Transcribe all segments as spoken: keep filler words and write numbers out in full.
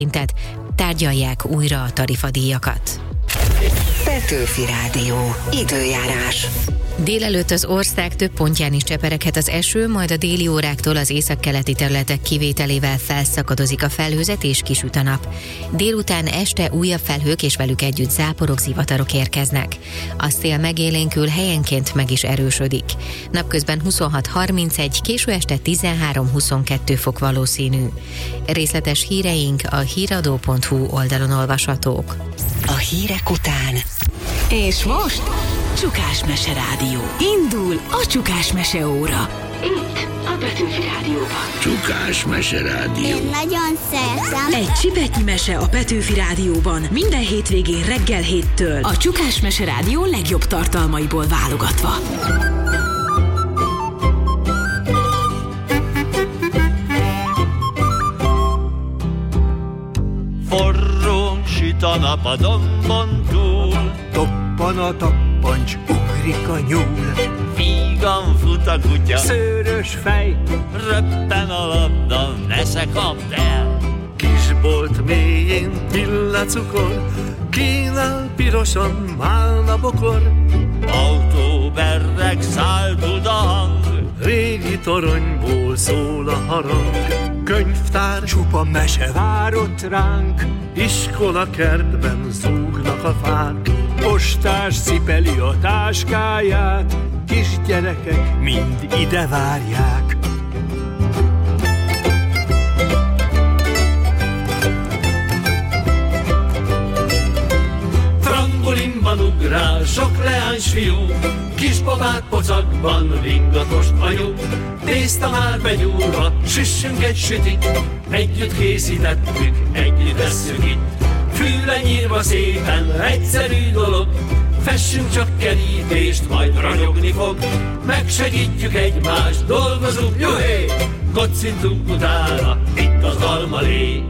szintet, tárgyalják újra a tarifadíjakat. Petőfi Rádió. Időjárás. Délelőtt az ország több pontján is csepereghet az eső, majd a déli óráktól az északkeleti területek kivételével felszakadozik a felhőzet és kisüt a nap. Délután este újabb felhők és velük együtt záporok, zivatarok érkeznek. A szél megélénkül, helyenként meg is erősödik. Napközben huszonhat harmincegy, késő este tizenhárom huszonkettő fok valószínű. Részletes híreink a híradó pont hu oldalon olvashatók. A hírek után. És most Csukás Mese Rádió. Indul a Csukás Mese óra. Itt a Petőfi Rádióban. Csukás Mese Rádió. Én nagyon szeretem. Egy csipetnyi mese a Petőfi Rádióban minden hétvégén reggel héttől. A Csukás Mese Rádió legjobb tartalmaiból válogatva. Forró süt a nap a dombon túl, toppan a tappancs, ugrik a nyúl. vígan fut a kutya, Szőrös fej, röppen a labda, nesze kapd el. kisbolt mélyén pillacukor, kínál pirosan málna bokor. Autó berreg, száll a hang, Régi toronyból szól a harang. Könyvtár, csupa mese várott ránk, iskola kertben zúgnak a fák. Postás cipeli a táskáját, kisgyerekek mind ide várják. trambolinban ugrál sok leáns fiú, kisbabát pocakban ringatost anyu. Tészta már begyúrva, süssünk egy sütit, együtt készítettük, együtt esszük itt. Fűre nyírva szépen, egyszerű dolog, fessünk csak kerítést, majd ragyogni fog. Megsegítjük egymást, dolgozunk, juhé! Kocintunk utána, itt az almalé.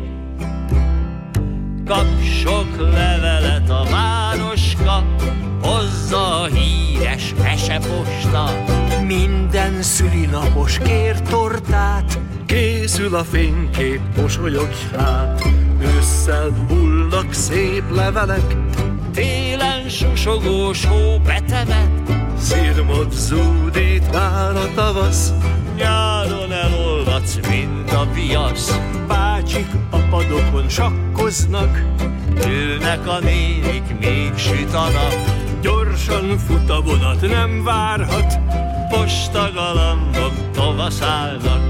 Kap sok levelet a városka, hozza a híres meseposta. Minden szülinapos kér tortát, készül a fénykép, mosolyogj hát. Ősszel hullnak szép levelek, Télen susogós hó betemet, szirmot zúdít már a tavasz. nyáron elolvadsz, mint a viasz. Bácsik a padokon sakkoznak, Ülnek a nénik, még süt a nap. gyorsan fut a vonat, nem várhat. Postagalambok tovaszállnak.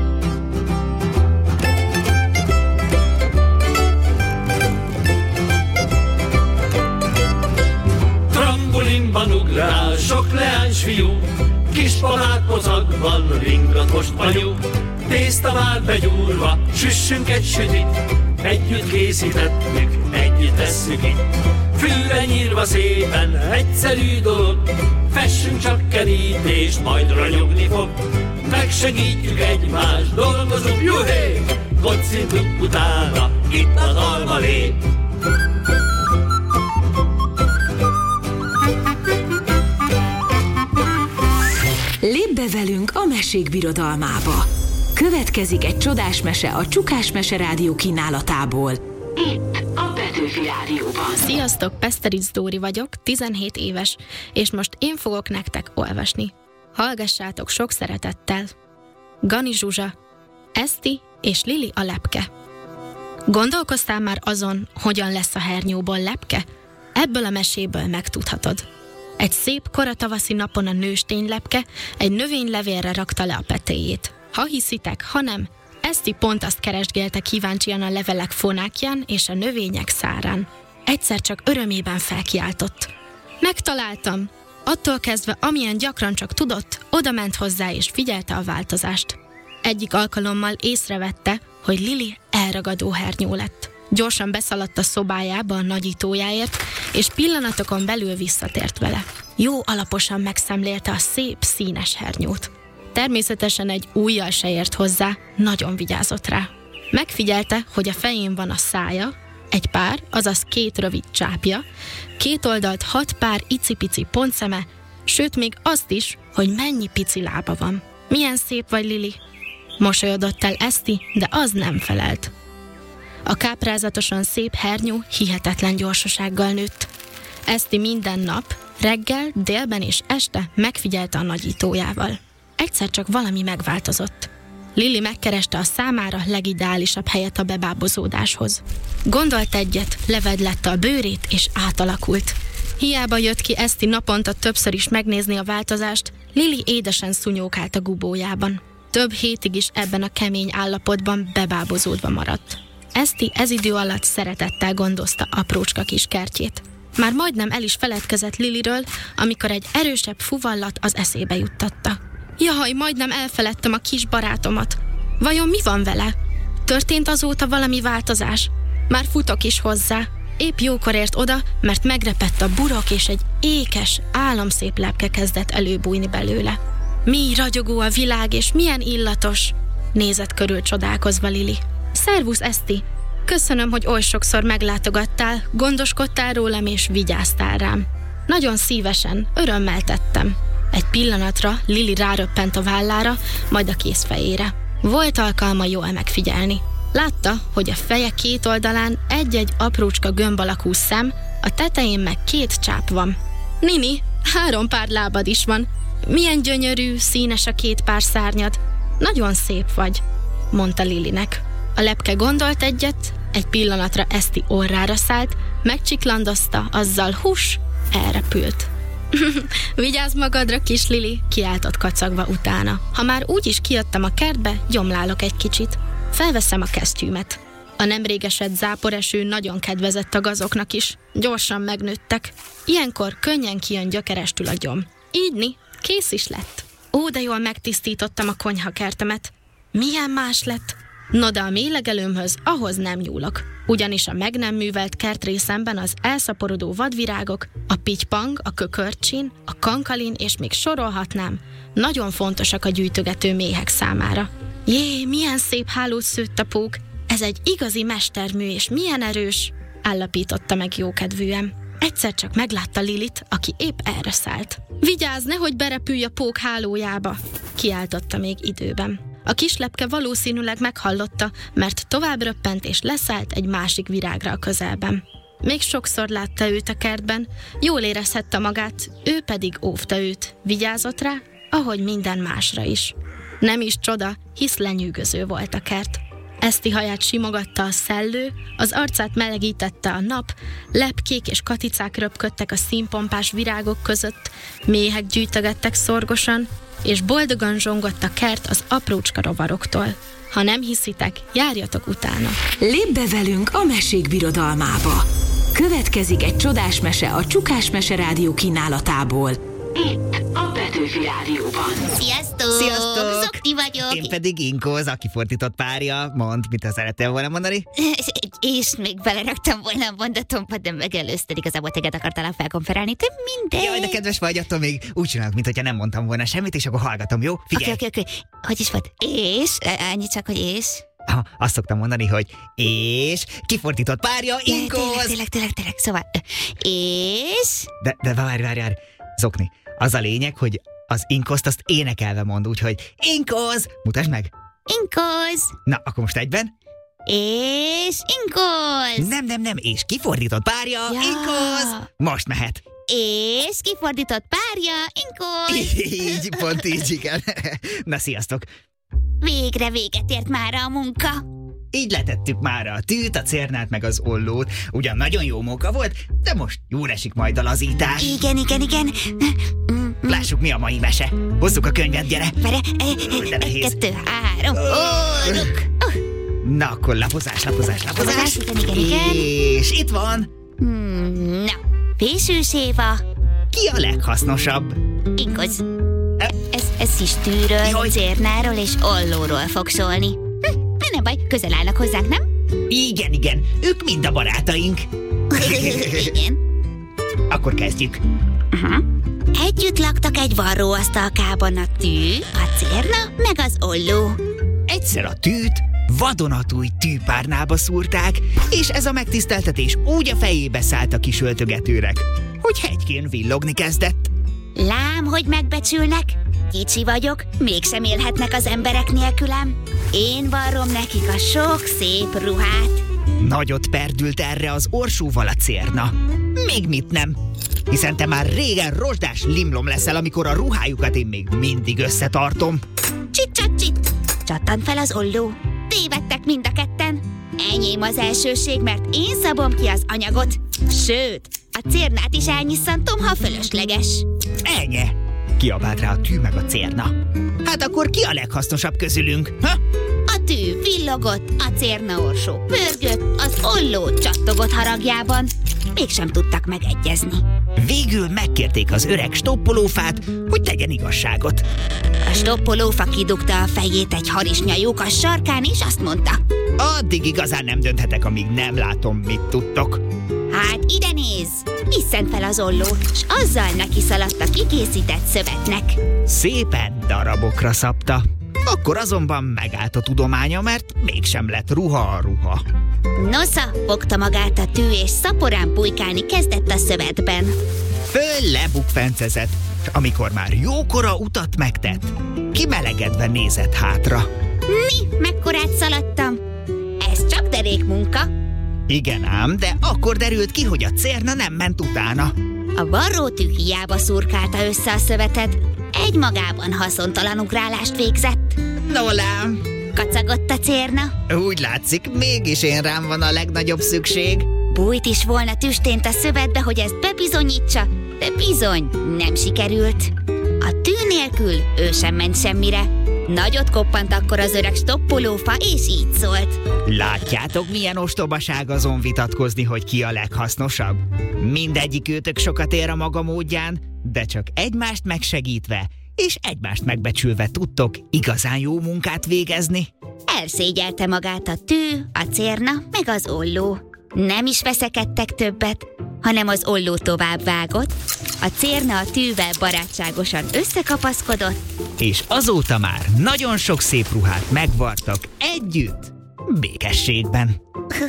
Trambolinban ugrál sok leáns fiú, kisbabát pocakban ringatost anyu. Tészta már begyúrva, süssünk egy sütit, együtt készítettük, együtt esszük itt. Fűre nyírva szépen, egyszerű dolog, fessünk csak kerítést, majd ragyogni fog. Megsegítjük egymást, dolgozunk, juhé! Kocintunk utána, itt az almalé. Lépj be velünk a mesék birodalmába. Következik egy csodás mese a Csukás Mese Rádió kínálatából. Itt a Petőfi Rádióban. Sziasztok, Peszteric Dóri vagyok, tizenhét éves, és most én fogok nektek olvasni. Hallgassátok sok szeretettel. Gani Zsuzsa, Eszti és Lili a lepke. Gondolkoztál már azon, hogyan lesz a hernyóból lepke? Ebből a meséből megtudhatod. Egy szép koratavaszi napon a nőstény lepke egy növénylevélre rakta le a petéjét. Ha hiszitek, ha nem, Eszti pont azt keresgélte kíváncsian a levelek fonákján és a növények szárán. Egyszer csak örömében felkiáltott. Megtaláltam! Attól kezdve, amilyen gyakran csak tudott, oda ment hozzá és figyelte a változást. Egyik alkalommal észrevette, hogy Lili elragadó hernyó lett. Gyorsan beszaladt a szobájába a nagyítójáért, és pillanatokon belül visszatért vele. Jó alaposan megszemlélte a szép, színes hernyót. Természetesen egy ujjal se ért hozzá, nagyon vigyázott rá. Megfigyelte, hogy a fején van a szája, egy pár, azaz két rövid csápja, két oldalt hat pár icipici pontszeme, sőt még azt is, hogy mennyi pici lába van. Milyen szép vagy, Lili? Mosolyodott el Eszti, de az nem felelt. A káprázatosan szép hernyó hihetetlen gyorsasággal nőtt. Eszti minden nap, reggel, délben és este megfigyelte a nagyítójával. Egyszer csak valami megváltozott. Lili megkereste a számára legideálisabb helyet a bebábozódáshoz. Gondolt egyet, levedlette a bőrét és átalakult. Hiába jött ki Eszti naponta többször is megnézni a változást, Lili édesen szunyókált a gubójában. Több hétig is ebben a kemény állapotban bebábozódva maradt. Eszti ez idő alatt szeretettel gondozta aprócska kis kertjét. Már majdnem el is feledkezett Liliről, amikor egy erősebb fuvallat az eszébe juttatta. Jaj, majdnem elfeledtem a kis barátomat. Vajon mi van vele? Történt azóta valami változás? Már futok is hozzá. Épp jókor ért oda, mert megrepett a burok, és egy ékes, álomszép lepke kezdett előbújni belőle. Mi ragyogó a világ, és milyen illatos! Nézett körül csodálkozva Lili. Szervusz, Eszti! Köszönöm, hogy oly sokszor meglátogattál, gondoskodtál rólam és vigyáztál rám. Nagyon szívesen, örömmel tettem. Egy pillanatra Lili ráröppent a vállára, majd a kézfejére. Volt alkalma jól megfigyelni. Látta, hogy a feje két oldalán egy-egy aprócska gömb alakú szem, a tetején meg két csáp van. Nini, három pár lábad is van. Milyen gyönyörű, színes a két pár szárnyad. Nagyon szép vagy, mondta Lilinek. A lepke gondolt egyet, egy pillanatra Eszti orrára szállt, megcsiklandozta, azzal hús, elrepült. Vigyázz magadra, kis Lili, kiáltott kacagva utána. Ha már úgy is kijöttem a kertbe, gyomlálok egy kicsit. Felveszem a kesztyűmet. A nemrég esett záporeső nagyon kedvezett a gazoknak is. Gyorsan megnőttek. Ilyenkor könnyen kijön gyökerestül a gyom. Ígyni, kész is lett. Ó, de jól megtisztítottam a konyhakertemet. Milyen más lett? No, de a mélylegelőmhöz ahhoz nem nyúlok. Ugyanis a meg nem művelt kertrészemben az elszaporodó vadvirágok, a pitypang, a kökörcsin, a kankalin és még sorolhatnám, nagyon fontosak a gyűjtögető méhek számára. Jé, milyen szép hálót szőtt a pók! Ez egy igazi mestermű, és milyen erős! Állapította meg jókedvűen. Egyszer csak meglátta Lilit, aki épp erre szállt. Vigyázz, nehogy berepülj a pók hálójába! Kiáltotta még időben. A kislepke valószínűleg meghallotta, mert tovább röppent és leszállt egy másik virágra a közelben. Még sokszor látta őt a kertben, jól érezhette magát, ő pedig óvta őt, vigyázott rá, ahogy minden másra is. Nem is csoda, hisz lenyűgöző volt a kert. Eszti haját simogatta a szellő, az arcát melegítette a nap, lepkék és katicák röpködtek a színpompás virágok között, méhek gyűjtögettek szorgosan, és boldogan zsongott a kert az aprócska rovaroktól. Ha nem hiszitek, járjatok utána. Lépj be velünk a mesék birodalmába. Következik egy csodás mese a Csukás Mese Rádió kínálatából. Itt a Petőfi Rádióban. Sziasztok! Sziasztok! Zokti vagyok. Én pedig Inkóz, aki fordított párja. Mondd, mit szerettél volna mondani? És még beleraktam volna a mondatomba, de megelőzted, igazából téged akartál felkonferálni, te mindegy. Jaj, de kedves vagy, attól még úgy csinálok, mintha nem mondtam volna semmit, és akkor hallgatom, jó? Figyelj! Oké, oké, oké. Hogy is volt? És? Annyi csak, hogy és? Ha, azt szoktam mondani, hogy és kifordított párja, Inkóz! Tényleg, tényleg, tényleg, tényleg, szóval és? De, de várj, várj, várj, Zokni. Az a lényeg, hogy az Inkózt azt énekelve mond, úgyhogy Inkóz! Mutasd meg! Inkóz! Na, akkor most egyben? És Inkóz! Nem, nem, nem, és kifordított párja, ja. Inkóz! Most mehet! És kifordított párja, Inkóz! Így, pont így, igen. Na, sziasztok! Végre véget ért már a munka. Így letettük már a tűt, a cérnát meg az ollót. Ugyan nagyon jó munka volt, de most jól esik majd a lazítás. Igen, igen, igen. Lássuk, mi a mai mese. Hozzuk a könyvet, gyere. Várj, De egy, nehéz. kettő, három, óruk. Na, akkor lapozás, lapozás, lapozás. Lapozás, igen, igen, igen. És itt van. Hmm, na, Fésűs Éva. Ki a leghasznosabb? Inkóz. Ez, ez is tűről, Jaj. cérnáról és ollóról fog szólni. Hm, de nem baj, közel állnak hozzánk, nem? Igen, igen, ők mind a barátaink. Igen. Akkor kezdjük. Uh-huh. Együtt laktak egy varróasztalkában a tű, a cérna, meg az olló. Egyszer a tűt vadonatúj tűpárnába szúrták, és ez a megtiszteltetés úgy a fejébe szállt a kis öltögetőnek, hogy hegykén villogni kezdett. Lám, hogy megbecsülnek? Kicsi vagyok, mégsem élhetnek az emberek nélkülem. Én varrom nekik a sok szép ruhát. Nagyot perdült erre az orsóval a cérna. Még mit nem? Hiszen te már régen rozsdás limlom leszel, amikor a ruhájukat én még mindig összetartom. Csit-csat-csit! Csattan fel az olló. Tévedtek mind a ketten. Enyém az elsőség, mert én szabom ki az anyagot. Sőt, a cérnát is elnyisszantom, ha fölösleges. Ennyi! Kiabált rá a tű meg a cérna. Hát akkor ki a leghasznosabb közülünk? Ha? A tű villogott, a cérna orsó pörgött, az olló csattogott haragjában. Mégsem tudtak megegyezni. Végül megkérték az öreg stoppolófát, hogy tegyen igazságot. A stoppolófa kidugta a fejét egy harisnya lyukas sarkán, és azt mondta: addig igazán nem dönthetek, amíg nem látom, mit tudtok. Hát ide nézz! Isszent fel az ollót, s azzal neki szaladt a kikészített szövetnek. Szépen darabokra szabta. Akkor azonban megállt a tudománya, mert mégsem lett ruha a ruha. Nosza, fogta magát a tű, és szaporán pulykálni kezdett a szövetben. Föl lebukfencezett, s amikor már jókora utat megtett, kimelegedve nézett hátra. Mi? Mekkorát szaladtam? Ez csak derék munka. Igen ám, de akkor derült ki, hogy a cérna nem ment utána. A varrótű hiába szurkálta össze a szövetet, egymagában haszontalan ugrálást végzett. Nolám! Kacagott a cérna. Úgy látszik, mégis én rám van a legnagyobb szükség. Bújt is volna tüstént a szövetbe, hogy ezt bebizonyítsa, de bizony nem sikerült. A tű nélkül ő sem ment semmire. Nagyot koppant akkor az öreg stoppolófa, és így szólt: látjátok, milyen ostobaság azon vitatkozni, hogy ki a leghasznosabb? Mindegyik őtök sokat ér a maga módján, de csak egymást megsegítve és egymást megbecsülve tudtok igazán jó munkát végezni. Elszégyelte magát a tű, a cérna, meg az olló. Nem is veszekedtek többet, hanem az olló tovább vágott, a cérna a tűvel barátságosan összekapaszkodott, és azóta már nagyon sok szép ruhát megvartak együtt, békességben.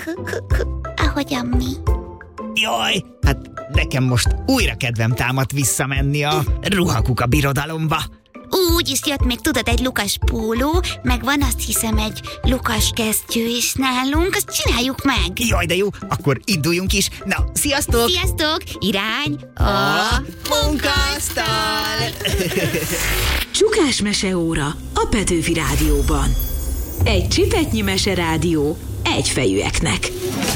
Ahogyan mi. Jaj, hát nekem most újra kedvem támadt visszamenni a ruhakuka birodalomba. Úgy is jött még, tudod, egy lukas póló, meg van, azt hiszem, egy lukas kesztyű is nálunk, azt csináljuk meg. Jaj, de jó, akkor induljunk is. Na, sziasztok! Sziasztok! Irány a, a munkaasztal! Csukás meseóra a Petőfi Rádióban. Egy csipetnyi meserádió egyfejűeknek.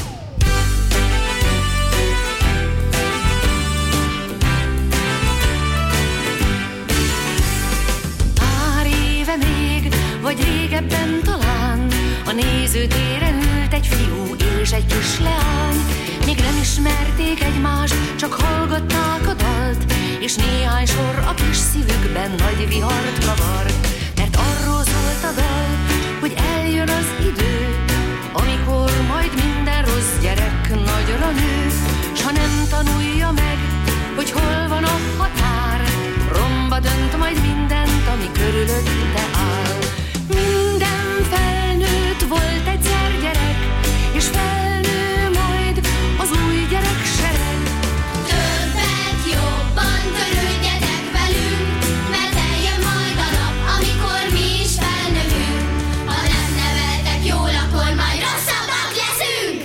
Vagy régebben talán a nézőtéren ült egy fiú és egy kis leány. Még nem ismerték egymást, csak hallgatták a dalt, és néhány sor a kis szívükben nagy vihart kavart. Mert arról szólt a dal, hogy eljön az idő, amikor majd minden rossz gyerek nagyra nő, s ha nem tanulja meg, hogy hol van a határ, romba dönt majd mindent, ami körülötte áll. Minden felnőtt volt egyszer gyerek, és felnő majd az új gyerek sereg. Többet jobban törődjetek velünk, mert eljön majd a nap, amikor mi is felnövünk. Ha nem neveltek jól, akkor majd rosszabbak leszünk.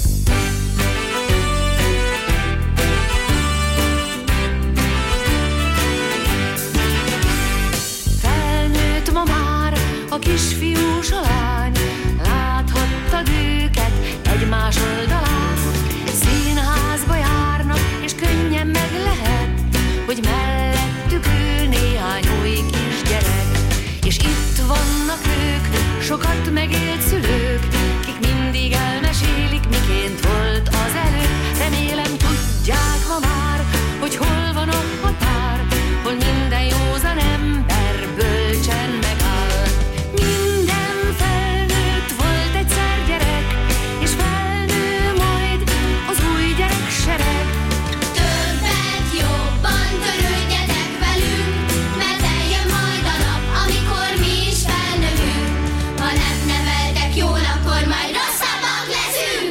Felnőtt ma már a kisfiú s a lány, láthattad őket egymás oldalán. Színházba járnak, és könnyen meg lehet, hogy mellettük ül néhány új kisgyerek. És itt vannak ők, sokat megélt szülők, kik mindig elmesélik, miként volt az előbb. Remélem tudják ma már, hogy hol van a határ, hol minden józan ember bölcsen megáll. Minden felnőtt volt egyszer gyerek, és felnő majd az új gyerek sereg. Többet jobban törődjetek velünk, mert eljön majd a nap, amikor mi is felnövünk. Ha nem neveltek jól, akkor majd rosszabbak leszünk.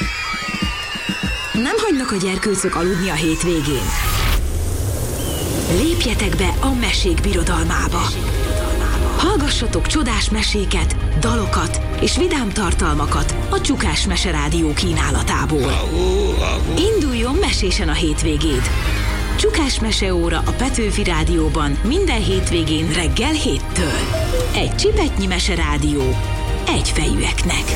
Nem hagynak a gyerkőcök aludni a hétvégén. Lépjetek be a mesék birodalmába. Hallgassatok csodás meséket, dalokat és vidám tartalmakat a Csukás Mese Rádió kínálatából. Induljon mesésen a hétvégéd! Csukás Mese óra a Petőfi Rádióban minden hétvégén reggel héttől. Egy csipetnyi Mese Rádió, egyfejűeknek.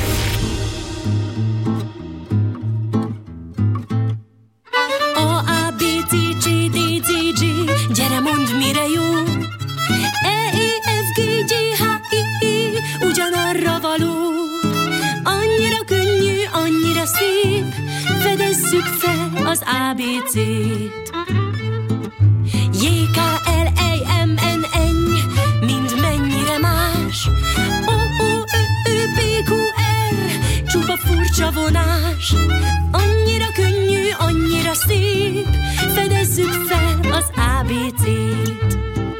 A, A, B, C, C, D, Z, G, gyere mondd mire jó. E, I, F, G, G, H, I, I, ugyanarra való. Annyira könnyű, annyira szép, fedezzük fel az á bé cét. J, K, L, M, N, N, mind mennyire más. O, O, Ö, Ö, P, Q, R, csupa furcsa vonás. Annyira könnyű, annyira szép, fedezzük fel az á bé cét.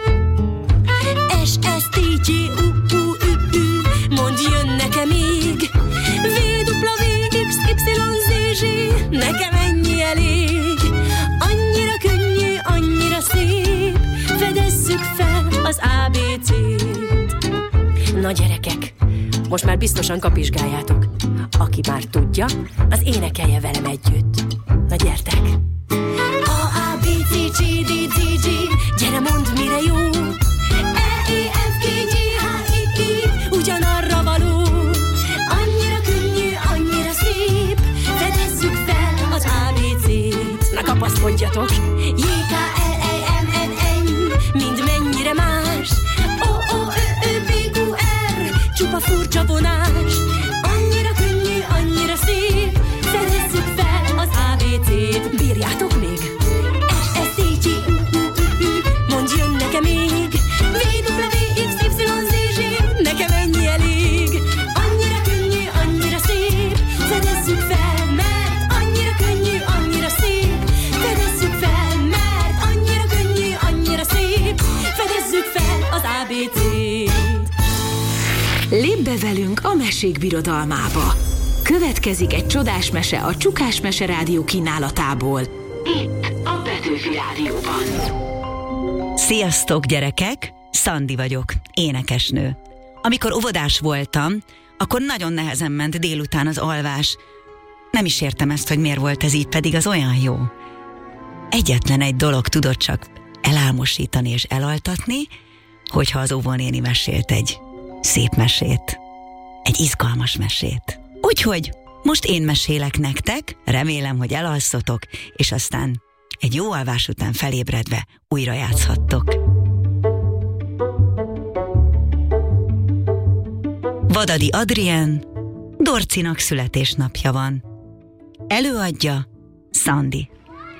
S, S, T, G, U, U, Ü, Ü, mondd jön nekem még. V, W, X, Y, Z, Z, nekem ennyi elég. Annyira könnyű, annyira szép, fedezzük fel az á bé cét. Na gyerekek, most már biztosan kapizsgáljátok. Aki már tudja, az énekelje velem együtt. Na gyertek! A, A, B, C, C, D, Z, G, gyere mondd mire jó. E, I, F, G, G, H, I, I, ugyanarra való. Annyira könnyű, annyira szép, fedezzük fel az á bé cét. Na kapaszkodjatok! J, K, L, M, N, N, mind mennyire más. O, O, Ö, Ö, P, Q, R, csupa furcsa vonás. Annyira könnyű, annyira szép, fedezzük fel az á bé cét. Bírjátok még? S, S, T, G, U, U, Ü, Ü, mondd jön nekem még. V, W, X, Y, Z, Z, nekem ennyi elég. Annyira könnyű, annyira szép, fedezzük fel, mert annyira könnyű, annyira szép. Fedezzük fel, mert annyira könnyű, annyira szép. Fedezzük fel az á bé cét. Lépj be velünk a mesék birodalmába. Következik egy csodás mese a Csukás Mese Rádió kínálatából. Itt a Petőfi Rádióban. Sziasztok gyerekek, Szandi vagyok, énekesnő. Amikor óvodás voltam, akkor nagyon nehezen ment délután az alvás. Nem is értem ezt, hogy miért volt ez így, pedig az olyan jó. Egyetlen egy dolog tudott csak elálmosítani és elaltatni, hogyha az óvónéni mesélt egy szép mesét, egy izgalmas mesét. Úgyhogy most én mesélek nektek, remélem, hogy elalszotok, és aztán egy jó alvás után felébredve újra játszhattok. Vadadi Adrien, Dorcinak születésnapja van. Előadja Szandi.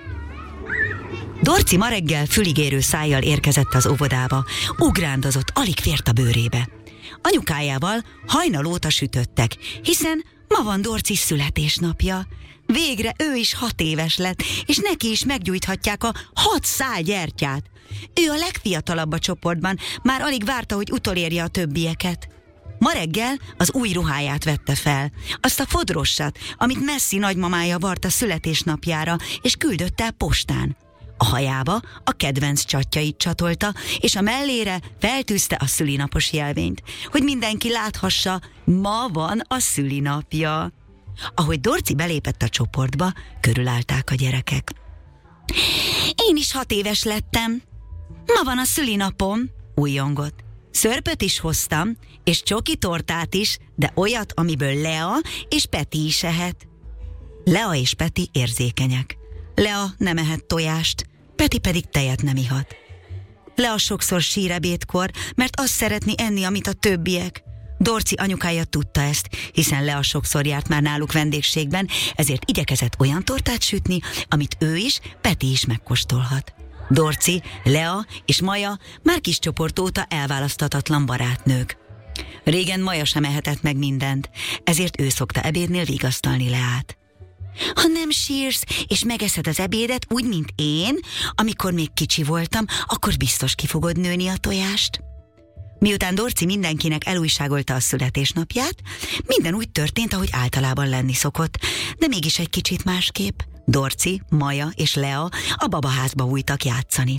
Dorci ma reggel füligérő szájjal érkezett az óvodába, ugrándozott, alig fért a bőrébe. Anyukájával hajnalóta sütöttek, hiszen ma van Dorci születésnapja. Végre ő is hat éves lett, és neki is meggyújthatják a hat szál gyertyát. Ő a legfiatalabb a csoportban, már alig várta, hogy utolérje a többieket. Ma reggel az új ruháját vette fel, azt a fodrossat, amit Messzi nagymamája vart a születésnapjára, és küldött el postán. A hajába a kedvenc csatjait csatolta, és a mellére feltűzte a szülinapos jelvényt, hogy mindenki láthassa, ma van a szülinapja. Ahogy Dorci belépett a csoportba, körülállták a gyerekek. Én is hat éves lettem. Ma van a szülinapom, újjongott. Szörpöt is hoztam, és csoki tortát is, de olyat, amiből Lea és Peti is ehet. Lea és Peti érzékenyek. Lea nem ehet tojást, Peti pedig tejet nem ihat. Lea sokszor sír ebédkor, mert azt szeretni enni, amit a többiek. Dorci anyukája tudta ezt, hiszen Lea sokszor járt már náluk vendégségben, ezért igyekezett olyan tortát sütni, amit ő is, Peti is megkóstolhat. Dorci, Lea és Maja már kis csoport óta elválaszthatatlan barátnők. Régen Maja sem ehetett meg mindent, ezért ő szokta ebédnél vigasztalni Leát. Ha nem sírsz, és megeszed az ebédet úgy, mint én, amikor még kicsi voltam, akkor biztos ki fogod nőni a tojást. Miután Dorci mindenkinek elújságolta a születésnapját, minden úgy történt, ahogy általában lenni szokott, de mégis egy kicsit másképp. Dorci, Maja és Lea a babaházba újtak játszani.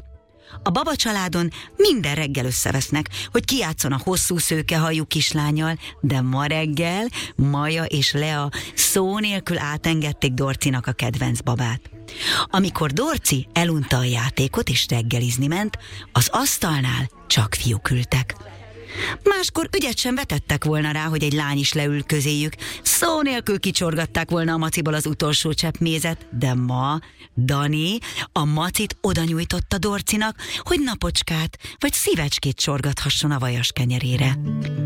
A Baba családon minden reggel összevesznek, hogy kijátszon a hosszú szőkehajú kislánnyal, de ma reggel Maja és Lea szó nélkül átengedték Dorcinak a kedvenc babát. Amikor Dorci elunta a játékot és reggelizni ment, az asztalnál csak fiúk ültek. Máskor ügyet sem vetettek volna rá, hogy egy lány is leül közéjük, szó nélkül kicsorgatták volna a maciból az utolsó csepp mézet, de ma Dani a macit oda nyújtotta Dorcinak, hogy napocskát vagy szívecskét csorgathasson a vajas kenyerére.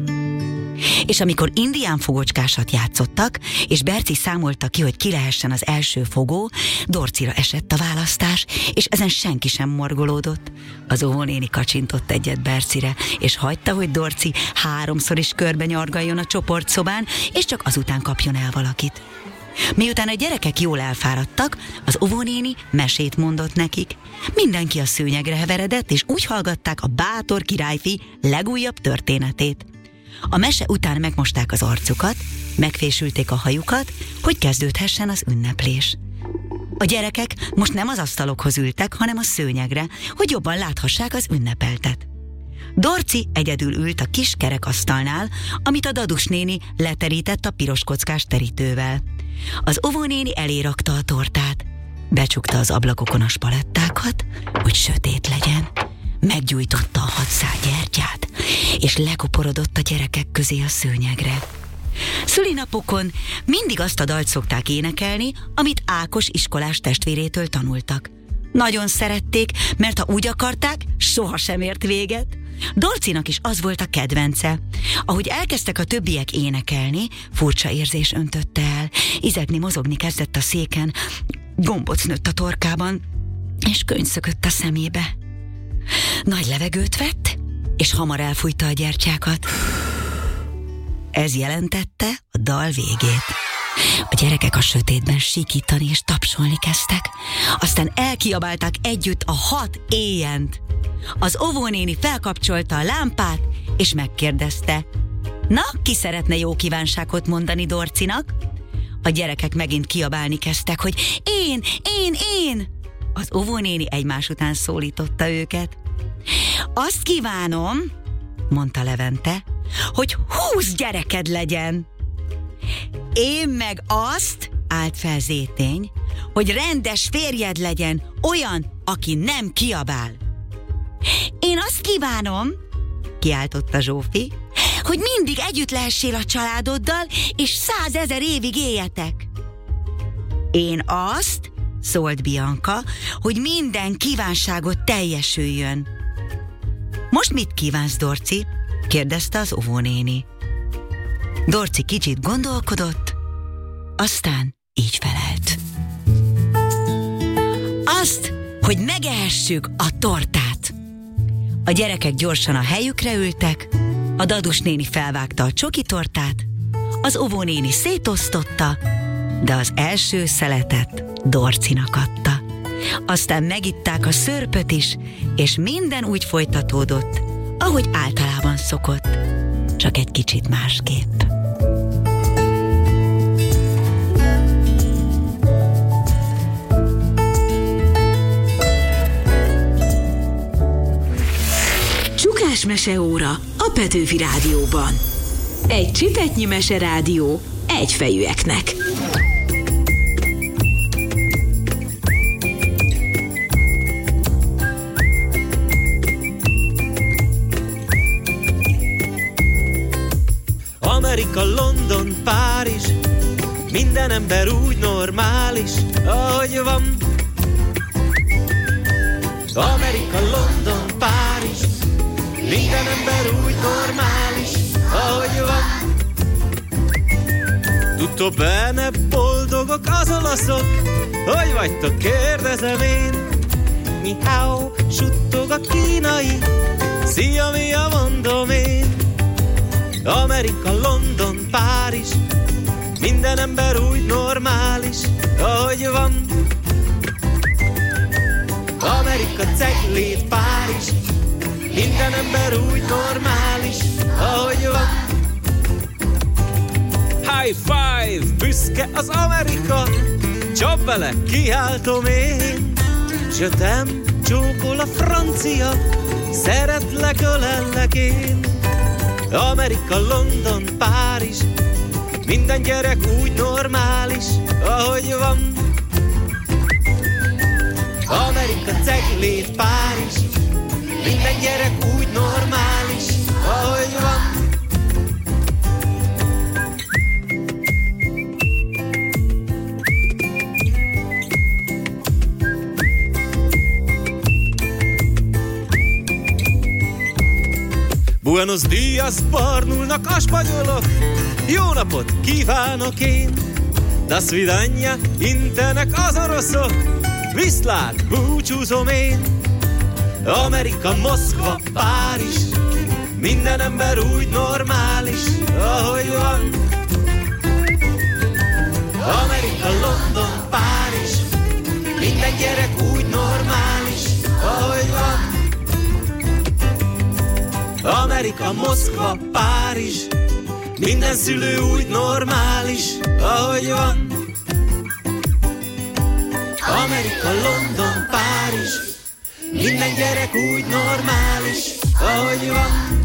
És amikor indián fogocskásat játszottak, és Berci számolta ki, hogy ki lehessen az első fogó, Dorcira esett a választás, és ezen senki sem morgolódott. Az óvónéni kacsintott egyet Bercire, és hagyta, hogy Dorci háromszor is körbe nyargaljon a csoportszobán, és csak azután kapjon el valakit. Miután a gyerekek jól elfáradtak, az óvónéni mesét mondott nekik. Mindenki a szőnyegre heveredett, és úgy hallgatták a bátor királyfi legújabb történetét. A mese után megmosták az arcukat, megfésülték a hajukat, hogy kezdődhessen az ünneplés. A gyerekek most nem az asztalokhoz ültek, hanem a szőnyegre, hogy jobban láthassák az ünnepeltet. Dorci egyedül ült a kis kerekasztalnál, amit a Dadus néni leterített a piros kockás terítővel. Az óvónéni elé rakta a tortát, becsukta az ablakokon a spalettákat, hogy sötét legyen, meggyújtotta a hatszál gyertyát, és lekoporodott a gyerekek közé a szőnyegre. Szülinapokon mindig azt a dalt szokták énekelni, amit Ákos iskolás testvérétől tanultak. Nagyon szerették, mert ha úgy akarták, sohasem ért véget. Dorcinak is az volt a kedvence. Ahogy elkezdtek a többiek énekelni, furcsa érzés öntötte el. Izegni, mozogni kezdett a széken, gomboc nőtt a torkában, és könyv szökött a szemébe. Nagy levegőt vett, és hamar elfújta a gyertyákat. Ez jelentette a dal végét. A gyerekek a sötétben sikítani és tapsolni kezdtek. Aztán elkiabálták együtt a hat éjjent. Az óvónéni felkapcsolta a lámpát, és megkérdezte: na, ki szeretne jó kívánságot mondani Dorcinak? A gyerekek megint kiabálni kezdtek, hogy én, én, én! Az óvónéni egymás után szólította őket. Azt kívánom, mondta Levente, hogy húsz gyereked legyen. Én meg azt, állt fel Zétény, hogy rendes férjed legyen, olyan, aki nem kiabál. Én azt kívánom, kiáltotta Zsófi, hogy mindig együtt lehessél a családoddal, és százezer évig éljetek. Én azt, szólt Bianca, hogy minden kívánságot teljesüljön. Most mit kívánsz, Dorci? kérdezte az óvónéni. Dorci kicsit gondolkodott, aztán így felelt. Azt, hogy megehessük a tortát. A gyerekek gyorsan a helyükre ültek, a Dadus néni felvágta a csoki tortát, az óvónéni szétosztotta, de az első szeletet Dorcinak adta. Aztán megitták a szörpöt is, és minden úgy folytatódott, ahogy általában szokott, csak egy kicsit másképp. Csukás meseóra a Petőfi Rádióban. Egy csipetnyi meserádió egyfejűeknek. Amerika, London, Párizs, minden ember úgy normális, ahogy van. Amerika, London, Párizs, minden ember úgy normális, ahogy van. Tutto bene, boldogok az olaszok, hogy vagytok, kérdezem én. Miháó, suttog a kínai, szia, mia, mondom én. Amerika, London, Párizs, minden ember úgy normális, ahogy van. Amerika, Ceglét, Párizs, minden ember úgy normális, ahogy van. High five, büszke az Amerika, csap bele, kiáltom én. Jöttem, csókol a francia, szeretlek, ölellek én. Amerika, London, Párizs, minden gyerek úgy normális, ahogy van. Amerika, Ceglét, Párizs, minden gyerek úgy normális, ahogy van. Buenos dias, barnulnak a spanyolok, jó napot kívánok én. Das vidanya, intenek az oroszok, viszlát, búcsúzom én. Amerika, Moszkva, Párizs, minden ember úgy normális, ahogy van. Amerika, London, Párizs, minden gyerek úgy normális, ahogy van. Amerika, Moszkva, Párizs, minden szülő úgy normális, ahogy van. Amerika, London, Párizs, minden gyerek úgy normális, ahogy van.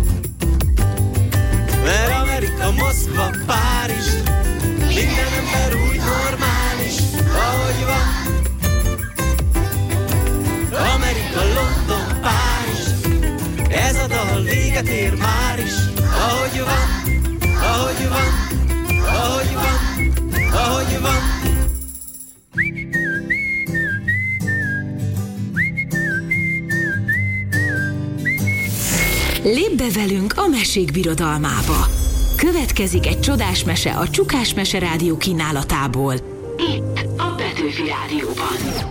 Mert Amerika, Moszkva, Párizs, minden ember úgy normális, ahogy van. Amerika, London, Párizs, ez a dal véget ér már is, ahogy van, ahogy van, ahogy van, ahogy van. Lépj be velünk a mesék birodalmába. Következik egy csodás mese a Csukás Mese Rádió kínálatából. Itt a Petőfi Rádióban.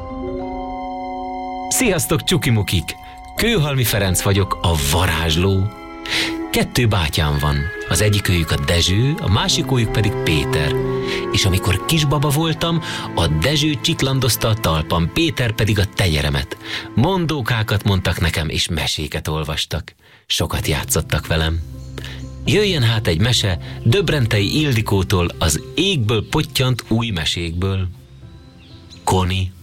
Sziasztok, csukimukik! Kőhalmi Ferenc vagyok, a varázsló. Kettő bátyám van, az egyik őjük a Dezső, a másik őjük pedig Péter. És amikor kisbaba voltam, a Dezső csiklandozta a talpam, Péter pedig a tenyeremet. Mondókákat mondtak nekem, és meséket olvastak. Sokat játszottak velem. Jöjjön hát egy mese Döbrentei Ildikótól, az égből pottyant új mesékből. Koni.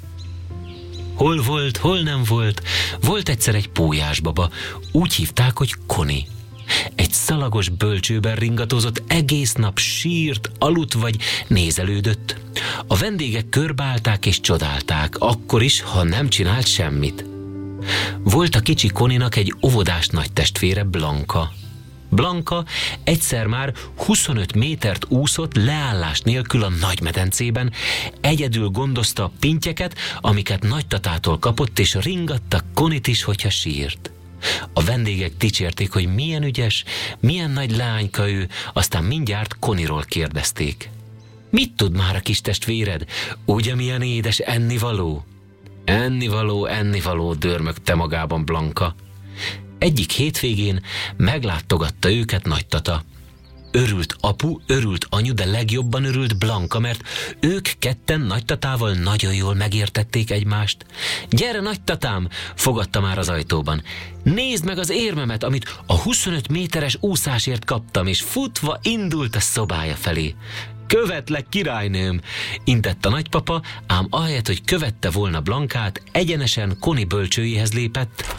Hol volt, hol nem volt, volt egyszer egy pólyásbaba, úgy hívták, hogy Koni. Egy szalagos bölcsőben ringatozott, egész nap sírt, aludt vagy nézelődött. A vendégek körbeállták és csodálták, akkor is, ha nem csinált semmit. Volt a kicsi Koninak egy óvodás nagytestvére, Blanka. Blanka egyszer már huszonöt métert úszott leállás nélkül a nagymedencében, egyedül gondozta a pintyeket, amiket nagytatától kapott, és ringatta Konit is, hogyha sírt. A vendégek dicsérték, hogy milyen ügyes, milyen nagy leányka ő, aztán mindjárt Koniról kérdezték. Mit tud már a kis testvéred? Ugye milyen édes ennivaló? Ennivaló, ennivaló, dörmögte magában Blanka. Egyik hétvégén meglátogatta őket nagytata. Örült apu, örült anyu, de legjobban örült Blanka, mert ők ketten nagytatával nagyon jól megértették egymást. Gyere, nagytatám, fogadta már az ajtóban. Nézd meg az érmemet, amit a huszonöt méteres úszásért kaptam, és futva indult a szobája felé. Követlek, királynőm, intett a nagypapa, ám ahelyett, hogy követte volna Blankát, egyenesen Koni bölcsőjéhez lépett.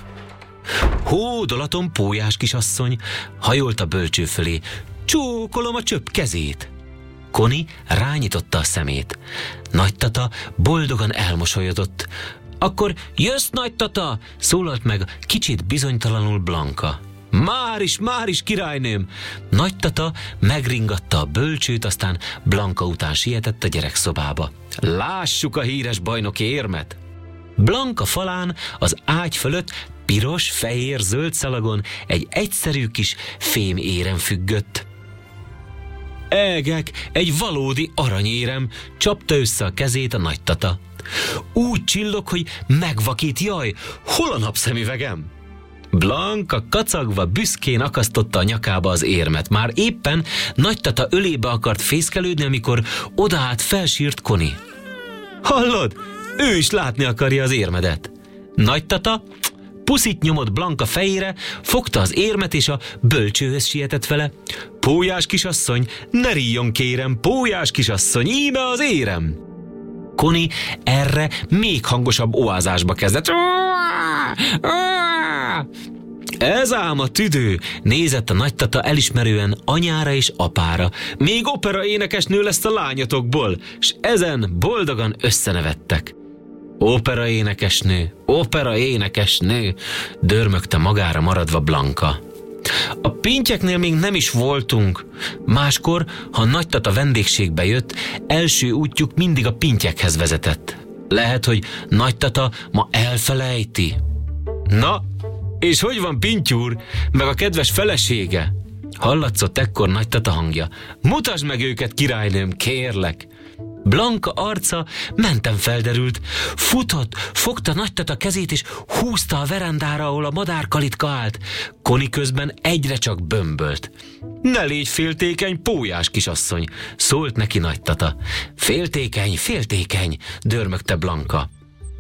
Hódolatom, pólyás kisasszony, hajolt a bölcső fölé. Csókolom a csöpp kezét. Koni rányitotta a szemét. Nagytata boldogan elmosolyodott. Akkor jössz, nagytata, szólalt meg kicsit bizonytalanul Blanka. Már is, már is, királynőm! Nagytata megringatta a bölcsőt, aztán Blanka után sietett a gyerekszobába. Lássuk a híres bajnoki érmet! Blanka falán az ágy fölött piros, fehér, zöld szalagon egy egyszerű kis fém érem függött. Egek, egy valódi aranyérem, csapta össze a kezét a nagytata. Úgy csillog, hogy megvakít, jaj, hol a napszemüvegem? Blanka kacagva büszkén akasztotta a nyakába az érmet. Már éppen nagytata ölébe akart fészkelődni, amikor odaállt, felsírt Koni. Hallod? Ő is látni akarja az érmedet. Nagytata puszit nyomott Blanka fejére, fogta az érmet és a bölcsőhöz sietett vele. Pólyás kisasszony, ne ríjon kérem, pólyás kisasszony, íme az érem! Connie erre még hangosabb oázásba kezdett. Ez ám a tüdő, nézett a nagytata elismerően anyára és apára. Még opera énekesnő lesz a lányotokból, s ezen boldogan összenevettek. Opera énekesnő, opera énekesnő, dörmögte magára maradva Blanka. A Pincseknél még nem is voltunk. Máskor, ha nagytata vendégségbe jött, első útjuk mindig a Pintyekhez vezetett. Lehet, hogy nagytata ma elfelejti. Na, és hogy van Pintyúr, meg a kedves felesége? Hallatszott ekkor nagytata hangja. Mutasd meg őket, királynőm, kérlek. Blanka arca menten felderült, futott, fogta nagytata kezét és húzta a verandára, ahol a madárkalitka állt. Connie közben egyre csak bömbölt. Ne légy féltékeny, pólyás kisasszony, szólt neki nagytata. Féltékeny, féltékeny, dörmögte Blanka.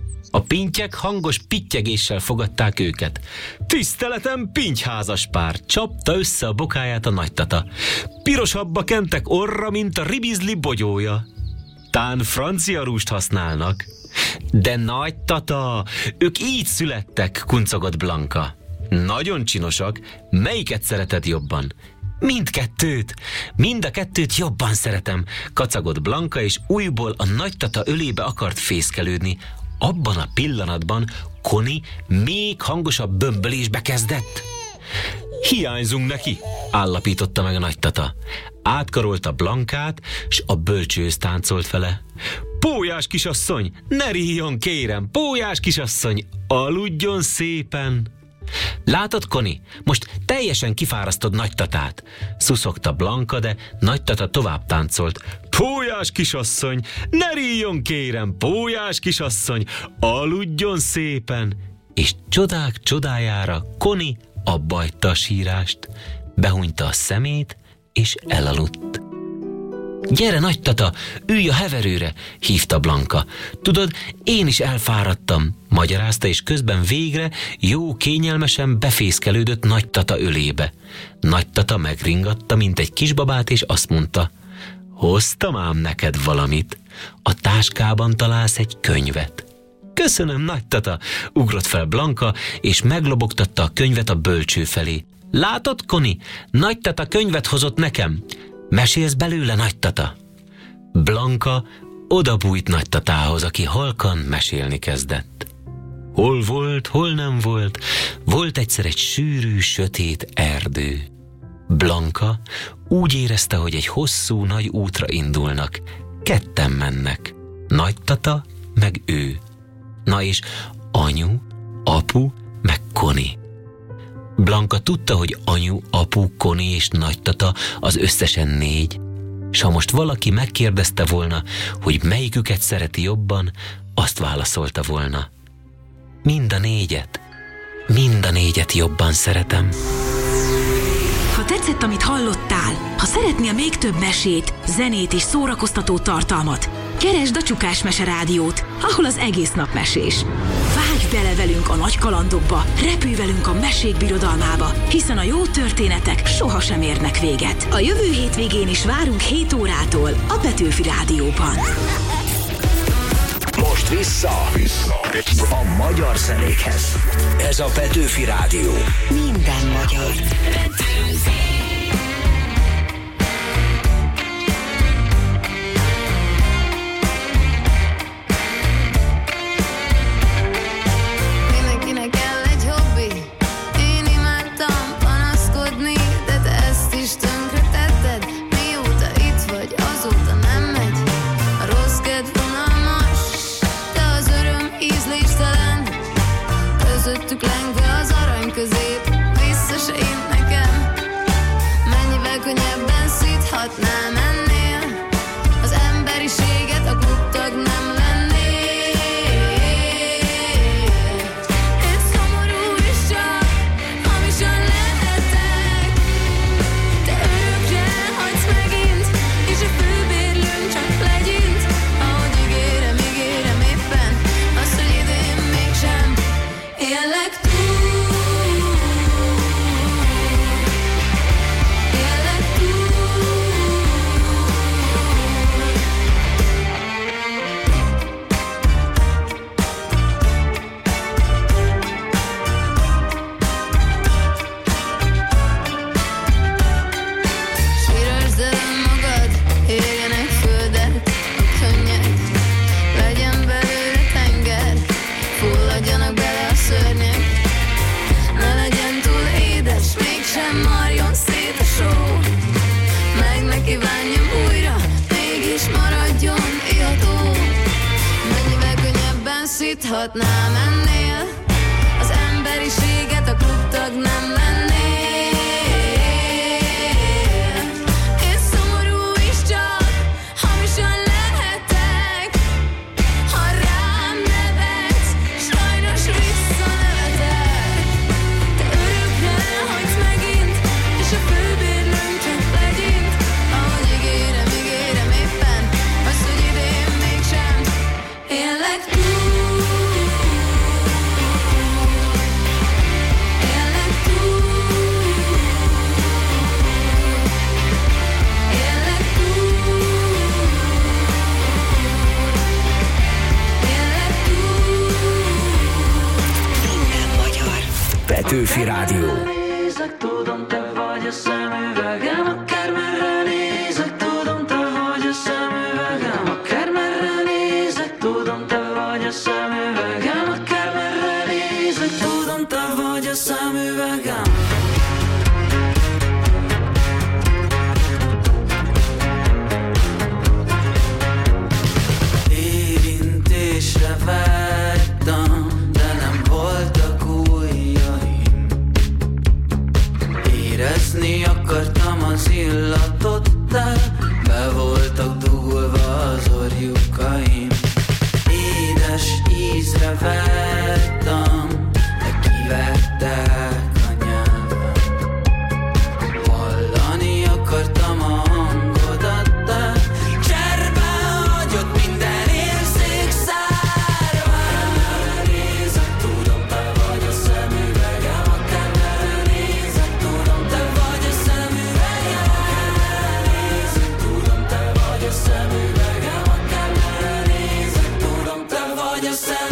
A Pintyek hangos pittyegéssel fogadták őket. Tiszteletem, pintyházas pár, csapta össze a bokáját a nagytata. Pirosabbba kentek orra, mint a ribizli bogyója. Tán francia rúst használnak. De nagytata, ők így születtek, kuncogott Blanka. Nagyon csinosak, melyiket szereted jobban? Mindkettőt, mind a kettőt jobban szeretem, kacagott Blanka, és újból a nagytata ölébe akart fészkelődni. Abban a pillanatban Connie még hangosabb bömbölésbe kezdett. Hiányzunk neki, állapította meg a nagytata. Átkarolta Blankát, s a bölcsőhöz táncolt vele. Pólyás kisasszony, ne ríjon, kérem, pólyás kisasszony, aludjon szépen. Látod, Connie, most teljesen kifárasztod nagytatát, szuszogta Blanka, de nagytata tovább táncolt. Pólyás kisasszony, ne ríjon, kérem, pólyás kisasszony, aludjon szépen. És csodák csodájára Connie abbahagyta a sírást, behunyta a szemét, és elaludt. Gyere, nagytata, ülj a heverőre, hívta Blanka. Tudod, én is elfáradtam, magyarázta, és közben végre jó kényelmesen befészkelődött nagytata ölébe. Nagytata megringatta, mint egy kisbabát, és azt mondta, hoztam ám neked valamit, a táskában találsz egy könyvet. Köszönöm, nagytata, ugrott fel Blanka, és meglobogtatta a könyvet a bölcső felé. Látod, Connie, nagytata könyvet hozott nekem. Mesélsz belőle, nagytata? Blanka odabújt nagytatához, aki halkan mesélni kezdett. Hol volt, hol nem volt, volt egyszer egy sűrű, sötét erdő. Blanka úgy érezte, hogy egy hosszú, nagy útra indulnak. Ketten mennek, nagytata meg ő. Na és anyu, apu meg Connie. Blanka tudta, hogy anyu, apu, Connie és nagytata az összesen négy, s ha most valaki megkérdezte volna, hogy melyiküket szereti jobban, azt válaszolta volna. Mind a négyet, mind a négyet jobban szeretem. Ha tetszett, amit hallottál, ha szeretnél még több mesét, zenét és szórakoztató tartalmat, keresd a Csukás Mese Rádiót, ahol az egész nap mesés. Vágj bele velünk a nagy kalandokba, repülj velünk a mesék birodalmába, hiszen a jó történetek sohasem érnek véget. A jövő hétvégén is várunk hét órától a Petőfi Rádióban. Most vissza, vissza a magyar zenékhez. Ez a Petőfi Rádió. Minden magyar. Lengve az arany közép, vissza se int nekem. Mennyivel könnyebben szíthatnám ennél az emberiséget, a klubtag nem lennél. Én szomorú is csak, hamisan lehetek. Te örökre hagysz megint, és a főbérlőm csak legyint. Ahogy ígérem, ígérem éppen azt, hogy idén mégsem élek túl. Élek túl. juthatnám ennél, az emberiséget a klubtag nem lennél. Én szomorú is csak, hamisan lehetek, ha rám nevetsz, sajnos visszanevetek. Te örökre hagysz megint, és a főbérlőm csak legyint. Ahogy ígérem, ígérem éppen, azt, hogy idén mégsem élek túl. Petőfi Rádió. Nézek, tudom, te vagy a szemüvegem, akármerre nézek, tudom, te vagy a szemüvegem, akármerre nézek, tudom, te vagy a szemüvegem, akármerre nézek, tudom, te vagy a szemüvegem. Érintésre vágytam, de nem voltak ujjaim. Érezni akartam az illatot, de be voltak dugulva az orjukaim. Édes ízre vágytam, de kivettek a nyelvem. Hallani akartam a hangodat, de cserben hagyott minden érzék szárván. Nézek, tudom, te vagy a szemüvegem, akármerre nézek, tudom, te vagy a szemüvegem. Nézek, tudom, te vagy a szemüvegem, akármerre nézek, tudom, te vagy a szemüvegem.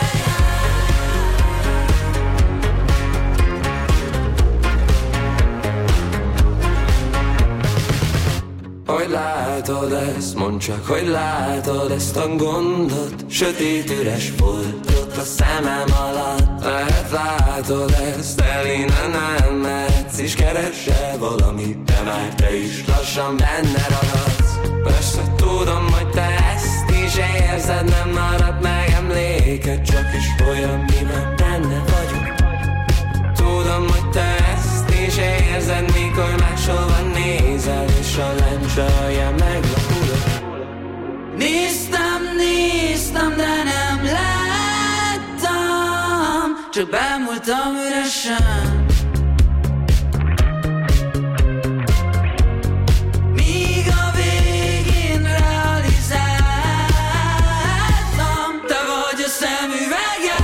Hogy látod ezt, mondd csak, hogy látod ezt a gondot, sötét üres foltot a szemem alatt. Lehet látod ezt, el innen nem mehetsz, és keresel valamit, de már te is lassan benne ragadsz. Persze tudom, hogy te ezt is érzed, nem marad meg emléked, csak is olyan, miben benne vagyok. Tudom, hogy te ezt is érzed, mikor máshova nézel, és a lencse alján meglapulod. Néztem, néztem, de nem láttam, csak bámultam üresen. Míg a végén realizáltam, te vagy a szemüvegem.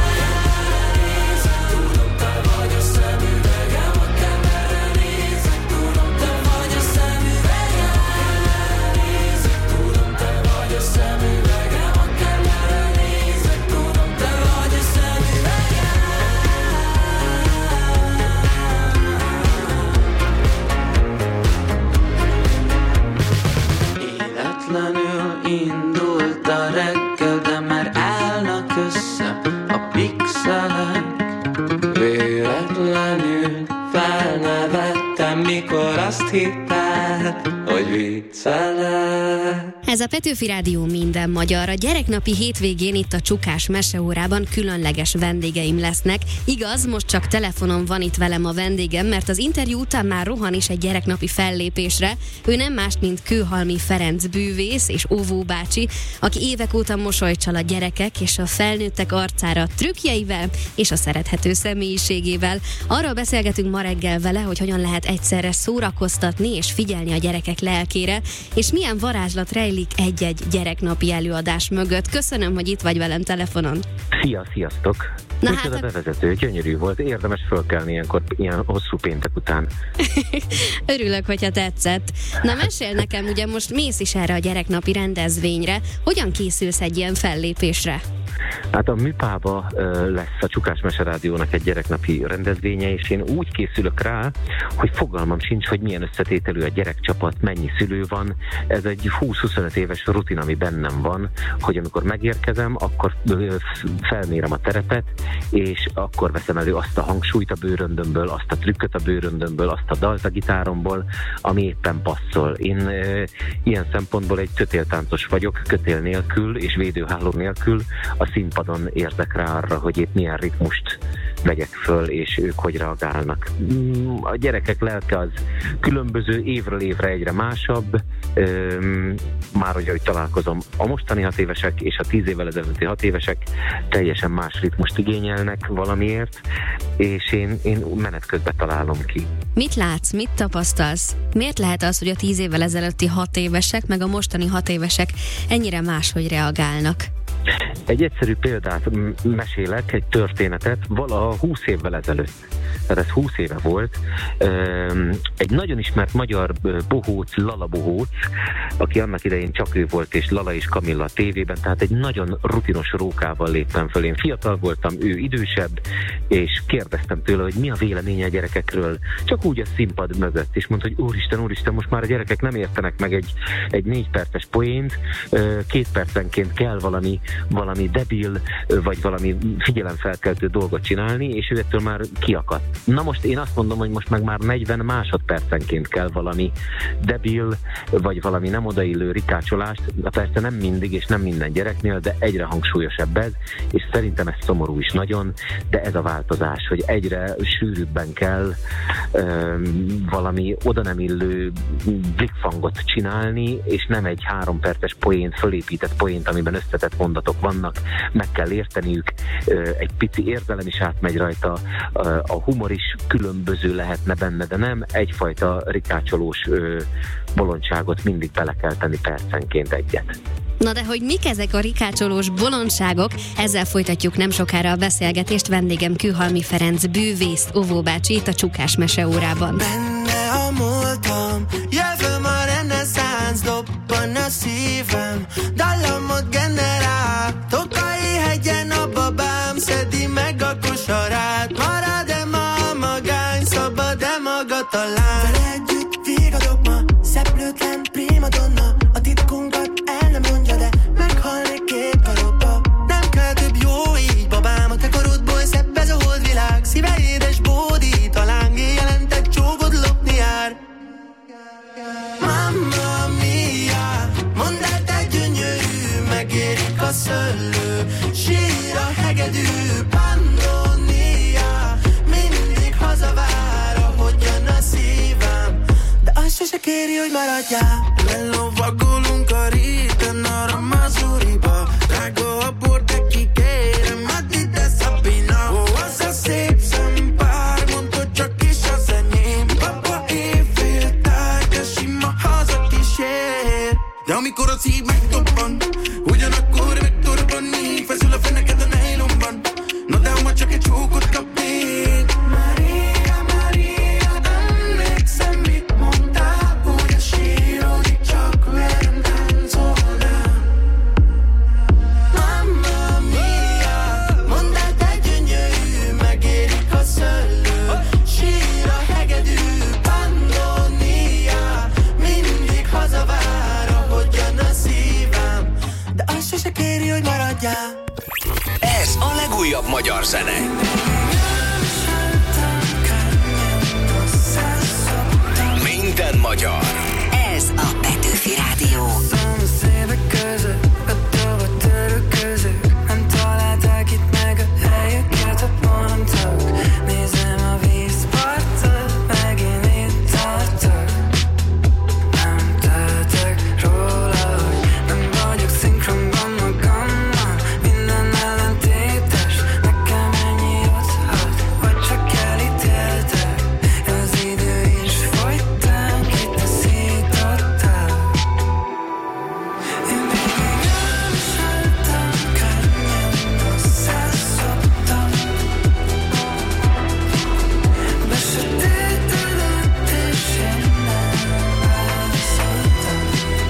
Véletlenül indult a reggel, de már állnak össze a pixelek. Véletlenül felnevettem, mikor azt hitted, hogy viccelek. Ez a Petőfi Rádió minden magyar. A gyereknapi hétvégén itt a Csukás meseórában különleges vendégeim lesznek. Igaz, most csak telefonon van itt velem a vendégem, mert az interjú után már rohan is egy gyereknapi fellépésre. Ő nem más, mint Kőhalmi Ferenc bűvész és óvóbácsi, aki évek óta mosolyt csal a gyerekek és a felnőttek arcára trükkjeivel és a szerethető személyiségével. Arról beszélgetünk ma reggel vele, hogy hogyan lehet egyszerre szórakoztatni és figyelni a gyerekek lelkére, és milyen varázslat rejlik egy-egy gyereknapi előadás mögött. Köszönöm, hogy itt vagy velem telefonon. Szia, sziasztok! Na hát a bevezető, gyönyörű volt, érdemes fölkelni ilyenkor, ilyen hosszú péntek után. Örülök, hogyha tetszett. Na mesél nekem, ugye most mész is erre a gyereknapi rendezvényre. Hogyan készülsz egy ilyen fellépésre? Hát a Műpába uh, lesz a Csukás Meserádiónak egy gyereknapi rendezvénye, és én úgy készülök rá, hogy fogalmam sincs, hogy milyen összetételű a gyerekcsapat, mennyi szülő van. Ez egy húsz-huszonöt éves rutin, ami bennem van, hogy amikor megérkezem, akkor uh, felmérem a terepet, és akkor veszem elő azt a hangsúlyt a bőröndömből, azt a trükköt a bőröndömből, azt a dalt a gitáromból, ami éppen passzol. Én uh, ilyen szempontból egy kötéltáncos vagyok, kötél nélkül és védőháló nélkül, a színpadon érzek rá arra, hogy épp milyen ritmust vegyek föl, és ők hogy reagálnak. A gyerekek lelke az különböző, évről évre egyre másabb, már hogy ahogy találkozom, a mostani hat évesek és a tíz évvel ezelőtti hat évesek teljesen más ritmust igényelnek valamiért, és én, én menet közben találom ki. Mit látsz, mit tapasztalsz? Miért lehet az, hogy a tíz évvel ezelőtti hat évesek, meg a mostani hat évesek ennyire máshogy reagálnak? Egy egyszerű példát mesélek, egy történetet, valaha húsz évvel ezelőtt. Tehát ez húsz éve volt. Egy nagyon ismert magyar bohóc, Lala Bohóc, aki annak idején csak ő volt, és Lala és Kamilla a tévében, tehát egy nagyon rutinos rókával léptem föl. Én fiatal voltam, ő idősebb, és kérdeztem tőle, hogy mi a véleménye a gyerekekről, csak úgy a színpad mögött, és mondta, hogy úristen, úristen, most már a gyerekek nem értenek meg egy, egy négy perces poént, két percenként kell valami, valami debil, vagy valami figyelemfelkeltő dolgot csinálni, és ő ettől már kiakadt. Na most én azt mondom, hogy most meg már negyven másodpercenként kell valami debil, vagy valami nem odaillő rikácsolást, persze nem mindig, és nem minden gyereknél, de egyre hangsúlyosabb ez, és szerintem ez szomorú is nagyon, de ez a változás, hogy egyre sűrűbben kell um, valami oda nem illő blikfangot csinálni, és nem egy három perces poént, fölépített poént, amiben összetett mondatok vannak, meg kell érteniük, egy pici érzelem is átmegy rajta, a humor is különböző lehetne benne, de nem egyfajta rikácsolós bolondságot mindig bele kell tenni percenként egyet. Na de hogy mik ezek a rikácsolós bolondságok, ezzel folytatjuk nem sokára a beszélgetést. Vendégem Kőhalmi Ferenc bűvész, óvóbácsi itt a Csukás Meseórában. Benne a múltam, jövőm a reneszánsz, dobban a szívem, dallamot generál, Tokai hegyen a babám szedi meg a kosarát, marad-e ma a magány, szabad-e maga talán? Vele együtt vigadok ma, szeplőtlen primadonna, a titkunkat el nem mondja, de meghalnék két karokba. Nem kell több jó így, babám, a te korodból szebb ez a holdvilág, szíve édes bódít, a lángé jelent egy csókot lopni jár. Mamma mia, mondd el te gyönyörű, megérik a szöllő, sír a hegedű, Pannonia, mindig hazavár, ahogyan a szívem, de azt sose kéri, hogy maradjál. Lelovagolunk a réten, arra Mazuriba, drága a bor, de kikérem, add ide Szabina. Ó, az a szép szempár, mondd, hogy csak is az enyém, papa éjféltáj, de sima haza kísér. De amikor a szív megdobban, ugyanakkor megtorbanik, feszül a feneked a nejlomban, na de ha ma csak egy csókot kapnék. Maria, Maria, emlékszem, mit mondtál, úgy a síródik, csak velem táncolnál. Mamma mia, mondd el te gyönyörű, megérik a szöllő, sír a hegedű, Pannonia, mindig hazavár, ahogyan a szívem, de azt sose kéri, hogy maradjál. Ez a legújabb magyar zene. Minden magyar. Ez a Petőfi Rádió. Szomszédek között, a tova török között, nem találták itt meg a helyeket, a pontok. Nézem a vízpartot, megint itt tartok. Nem tehetek róla, hogy nem vagyok szinkronban magammal, minden ellentétes, nekem ennyi juthat, vagy csak elítéltek. Az idő is folytán kitaszítottál. Én végig elszálltam, könnyen összeszoktam. Besötétedett és én nem válaszoltam.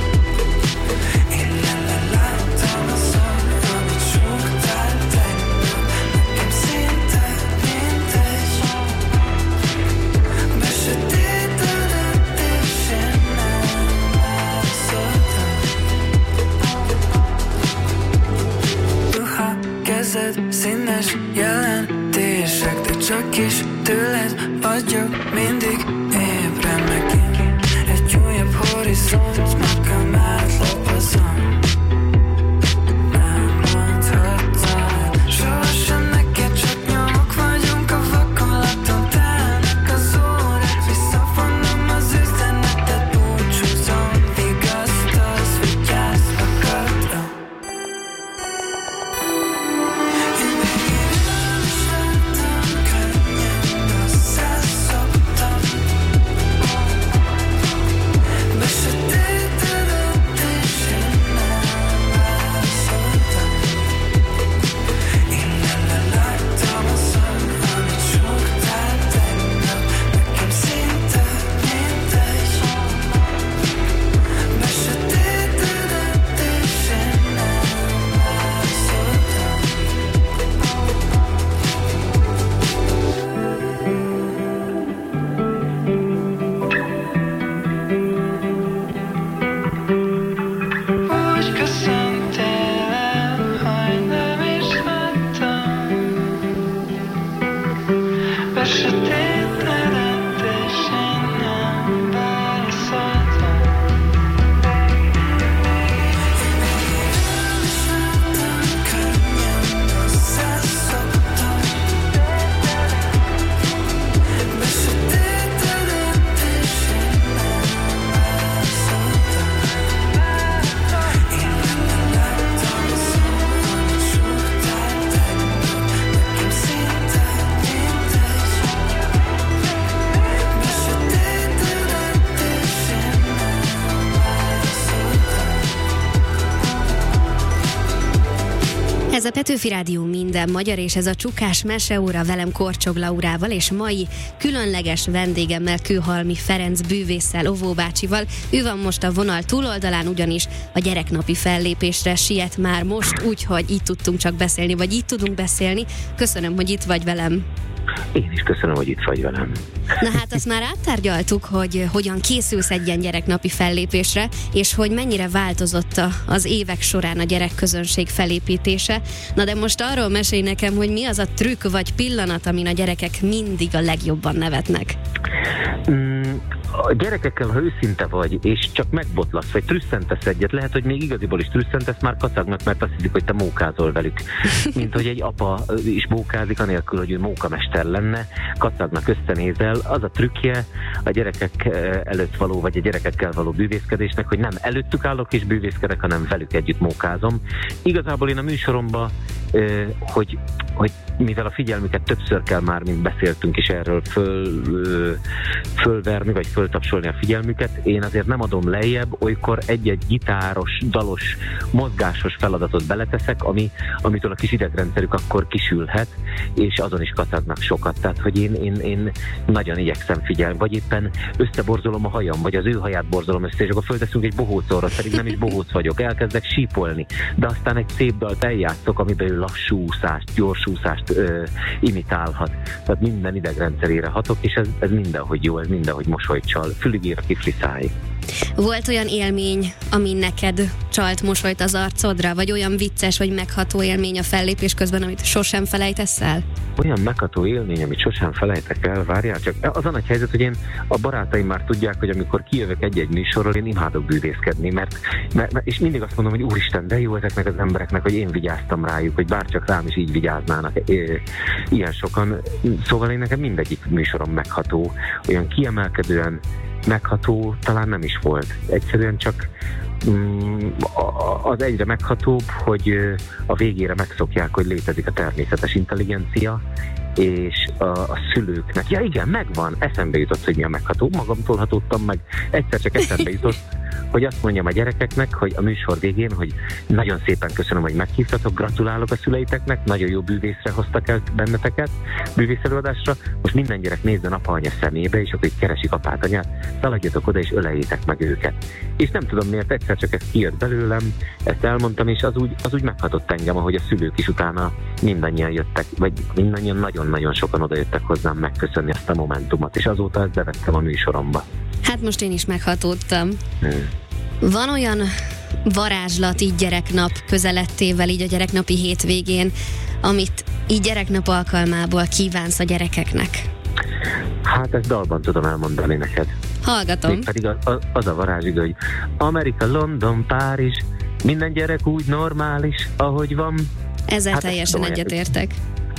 Én leleláttam a szor, amit súgtál tegnap, nekem szinte mindegy. Besötétedett és én nem válaszoltam. Ruha, kezed, színes jelentések, de csak is tőled vagyok mindig ébren megint. Egy újabb horizont, magam átlapozom. Nem mondhatom. Ez a Petőfi Rádió minden magyar, és ez a Csukás Meseóra velem Korcsog Laurával, és mai különleges vendégemmel, Kőhalmi Ferenc bűvésszel, óvóbácsival. Ő van most a vonal túloldalán, ugyanis a gyereknapi fellépésre siet már most, úgyhogy így tudtunk csak beszélni, vagy így tudunk beszélni. Köszönöm, hogy itt vagy velem. Én is köszönöm, hogy itt vagy velem. Na hát azt már áttárgyaltuk, hogy hogyan készülsz egy ilyen gyereknapi fellépésre, és hogy mennyire változott a, az évek során a gyerekközönség felépítése. Na de most arról mesélj nekem, hogy mi az a trükk vagy pillanat, amin a gyerekek mindig a legjobban nevetnek. Mm, a gyerekekkel, ha őszinte vagy, és csak megbotlasz, vagy trüsszentesz egyet, lehet, hogy még igaziból is trüsszentesz, már kacagnak, mert azt hiszik, hogy te mókázol velük. Mint hogy egy apa is mókázik, anélkül, hogy ő mókamester lenne, kacagnak, összenézel. Az a trükkje a gyerekek előtt való, vagy a gyerekekkel való bűvészkedésnek, hogy nem előttük állok és bűvészkedek, hanem velük együtt mókázom. Igazából én a műsoromban, hogy, hogy mivel a figyelmüket többször kell már, mint beszéltünk is erről, föl, fölverni, vagy föltapsolni a figyelmüket, én azért nem adom lejjebb, olykor egy-egy gitáros, dalos, mozgásos feladatot beleteszek, ami, amitől a kis idegrendszerük akkor kisülhet, és azon is kacagnak sokat. Tehát, hogy én, én, én nagyon igyekszem figyelni, vagy éppen összeborzolom a hajam, vagy az ő haját borzolom össze, és akkor fölteszünk egy bohócorra, pedig nem is bohóc vagyok, elkezdek sípolni, de aztán egy szép dalt eljátszok, amiben ő lassú úszást, gyors úszást ö, imitálhat. Tehát minden idegrendszerére hatok, és ez, ez mindenhogy jó, ez mindenhogy mosolyt csal. Fülig ír a kifli száj. Volt olyan élmény, ami neked csalt mosolyt az arcodra, vagy olyan vicces, vagy megható élmény a fellépés közben, amit sosem felejtesz el? Olyan megható élmény, amit sosem felejtek el, várjál csak. Az a nagy helyzet, hogy én, a barátaim már tudják, hogy amikor kijövök egy-egy műsorról, én imádok bűvészkedni, mert, mert, és mindig azt mondom, hogy úristen, de jó ezeknek az embereknek, hogy én vigyáztam rájuk, hogy bárcsak rám is így vigyáznának ilyen sokan. Szóval én nekem mindegyik műsorom megható, olyan kiemelkedően megható talán nem is volt. Egyszerűen csak mm, az egyre meghatóbb, hogy a végére megszokják, hogy létezik a természetes intelligencia, és a, a szülőknek, ja igen, megvan, eszembe jutott, hogy mi a megható, magamtól hatódtam meg, egyszer csak eszembe jutott, hogy azt mondjam a gyerekeknek, hogy a műsor végén, hogy nagyon szépen köszönöm, hogy meghívtatok, gratulálok a szüleiteknek, nagyon jó bűvészre hoztak el benneteket, bűvészelőadásra, most minden gyerek nézzen apa-anya szemébe, és akkor így keresik apát, anyát, szaladjatok oda, és öleljétek meg őket. És nem tudom miért, egyszer csak ez kijött belőlem, ezt elmondtam, és az úgy, az úgy meghatott engem, ahogy a szülők is utána mindannyian jöttek, vagy mindannyian nagyon-nagyon sokan oda jöttek hozzám megköszönni ezt a momentumot, és azóta ezt bevettem a műsoromba. Hát most én is meghatódtam. Hmm. Van olyan varázslat így gyereknap közelettével, így a gyereknapi hétvégén, amit így gyereknap alkalmából kívánsz a gyerekeknek? Hát ezt dalban tudom elmondani neked. Hallgatom. Mégpedig az, az, az a varázsig, hogy Amerika, London, Párizs, minden gyerek úgy normális, ahogy van. Ezzel hát teljesen egyetértek.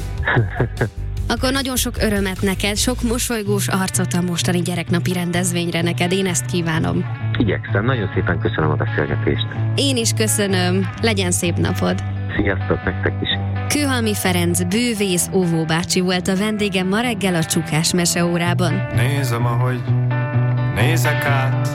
Akkor nagyon sok örömet neked, sok mosolygós arcot a mostani gyereknapi rendezvényre neked, én ezt kívánom. Igyekszem, nagyon szépen köszönöm a beszélgetést. Én is köszönöm, legyen szép napod. Sziasztok nektek is. Kőhalmi Ferenc bűvész óvóbácsi volt a vendégem ma reggel a Csukás Meseórában. Nézem, ahogy nézek át,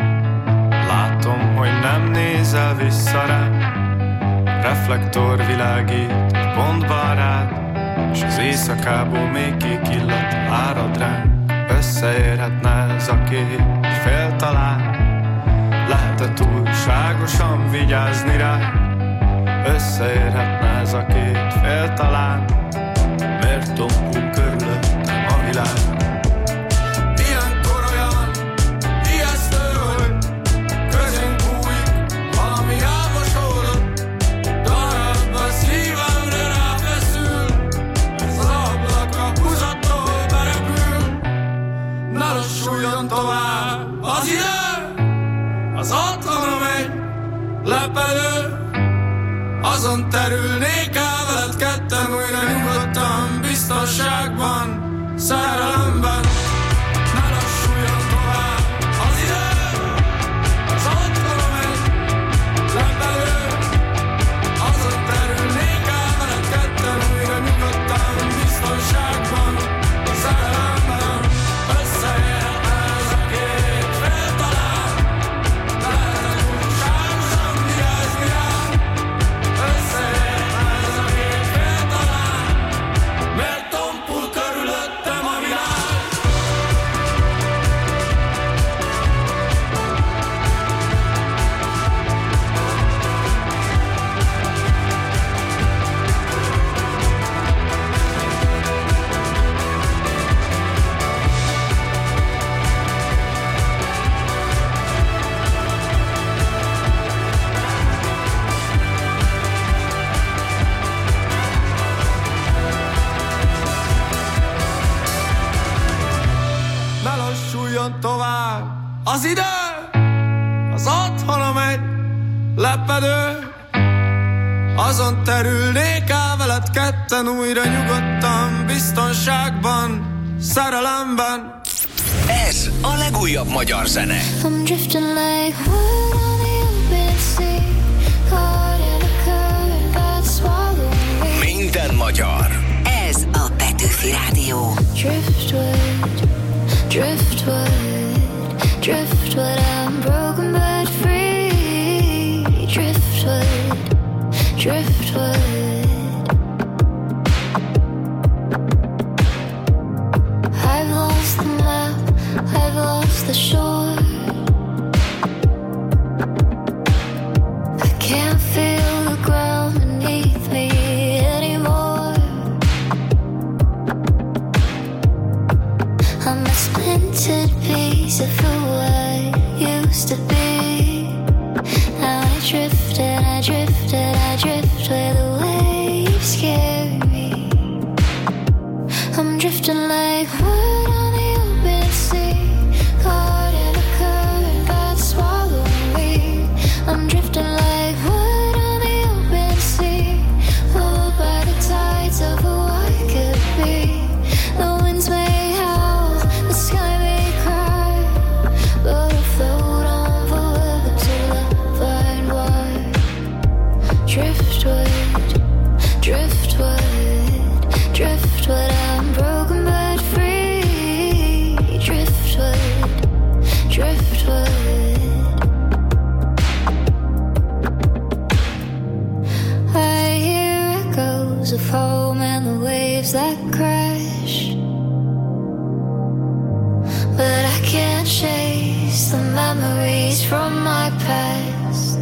látom, hogy nem nézel vissza rá. Reflektor világít pontba rád, és az éjszakából még kék illat árad ránk. Összeérhetne ez a két fél talán, lehet-e túlságosan vigyázni rá? Összeérhetne ez a két fél talán, miért tompul körülöttem a világ? Ilyenkor olyan ijesztő, hogy közénk bújik valami álmosodott, darabba szívemre ráfeszül, ez az ablak a húzattól berepül. Ne lassuljon tovább az idő, az otthonra megy lepelő. Azon terülnék el veled ketten újra nyugodtan, biztonságban, szerelemben. Ne lassuljon tovább az idő, az otthon megy lepelő. Azon terülnék el veled ketten újra nyugodtan, biztonságban, szerelemben. Összeérhetne ez a két fél talán, lehet túlságosan vigyázni rá. Összeérhetne ez lassuljon tovább az idő, az otthona megy lepedő. Azon terülnék el veled ketten újra nyugodtan, biztonságban, szerelemben. Ez a legújabb magyar zene. I'm drifting like wood on the open sea, caught in a current that swallowed me. Minden magyar. Ez a Petőfi Rádió. Driftwood, driftwood, driftwood, I'm broken but free. Driftwood, driftwood. I've lost the map, I've lost the shore. I can't feel the ground beneath me anymore. I'm a splintered piece of who I used to be. Now I drift and I drift and I drift where the waves carry me. I'm drifting like wood on the open sea, caught in a current that swallowed me. I'm drifting like wood on the open sea, pulled by the tides of who I could be. The winds may howl, the sky may cry, but I'll float on forever till I find why. Driftwood, driftwood, driftwood, I'm broken but free. Driftwood, driftwood. I hear echoes of home and the waves that crash, but I can't chase the memories from my past.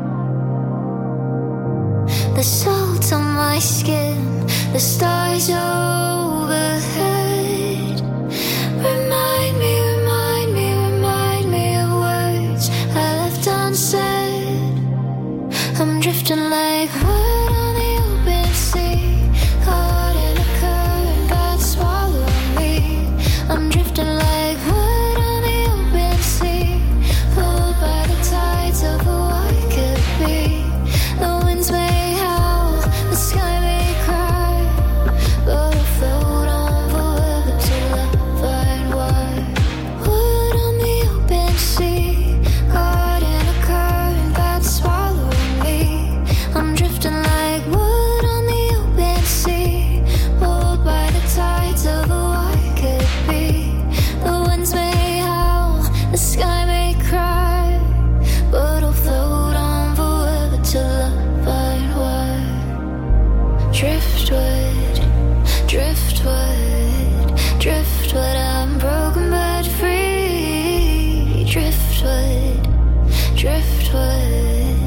The salt on my skin, the stars overhead, remind me, remind me, remind me of words I left unsaid. I'm drifting like wood on the open sea, caught in a current that swallowed me. I'm drifting like wood on the open sea, pulled by the tides of who I could be. The winds may howl, the sky may cry, but I'll float on forever till I find why. Wood on the open sea, caught in a current that swallowed me. I'm drifting like wood on the open sea, pulled by the tides of who I could be. The winds may howl, the sky may cry, but I'll float on forever till I find why. Driftwood, driftwood, driftwood, I'm broken but free. Driftwood, driftwood.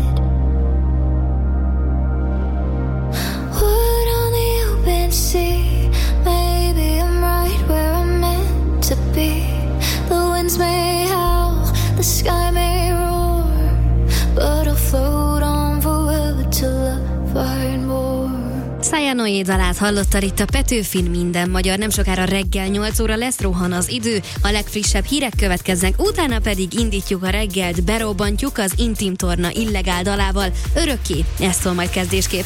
Wood on the open sea, maybe I'm right where I'm meant to be. The winds may howl, the sky may roar, but I'll float on forever till I find more. Szájanoé dalát hallottad itt a Petőfin Minden magyar. Nem sokára reggel nyolc óra lesz, rohan az idő, a legfrissebb hírek következnek, utána pedig indítjuk a reggelt, berobbantjuk az Intim Torna illegál dalával. Örökké, ez szól majd kezdésképp.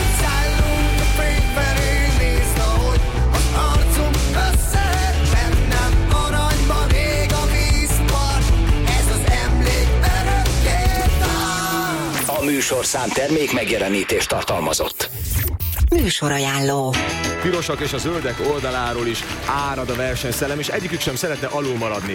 A műsorszám termék megjelenítést tartalmazott. Műsorajánló. Pirosak és a zöldek oldaláról is árad a versenyszellem, és egyikük sem szeretne alul maradni.